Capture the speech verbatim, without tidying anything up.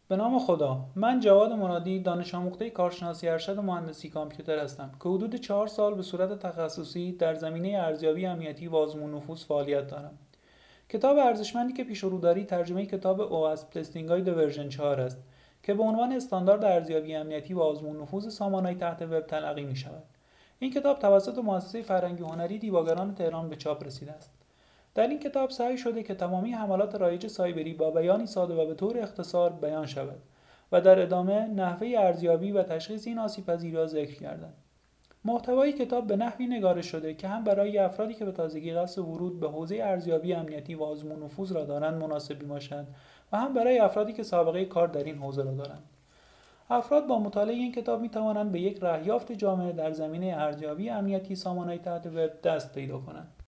به نام خدا. من جواد مرادی، دانش آموخته کارشناسی ارشد و مهندسی کامپیوتر هستم که حدود چهار سال به صورت تخصصی در زمینه ارزیابی امنیتی و آزمون نفوذ فعالیت دارم. کتاب ارزشمندی که پیش رو داری ترجمه کتاب اواسپ تستینگ گاید ورژن چهار است که به عنوان استاندارد ارزیابی امنیتی و آزمون نفوذ سامانه‌های تحت وب تلقی می شود. این کتاب توسط مؤسسه فرهنگی هنری دیباگران تهران به چاپ رسیده است. در این کتاب سعی شده که تمامی حملات رایج سایبری با بیانی ساده و به طور اختصار بیان شود و در ادامه نحوه ارزیابی و تشخیص این آسیب‌پذیری را ذکر کردند. محتوای کتاب به نحوی نگارش شده که هم برای افرادی که به تازگی قصد ورود به حوزه ارزیابی امنیتی و آزمون نفوذ را دارند مناسب باشد و هم برای افرادی که سابقه کار در این حوزه را دارند. افراد با مطالعه این کتاب می توانند به یک رهیافت جامع در زمینه ارزیابی امنیتی سامانه‌های تحت وب دست پیدا کنند.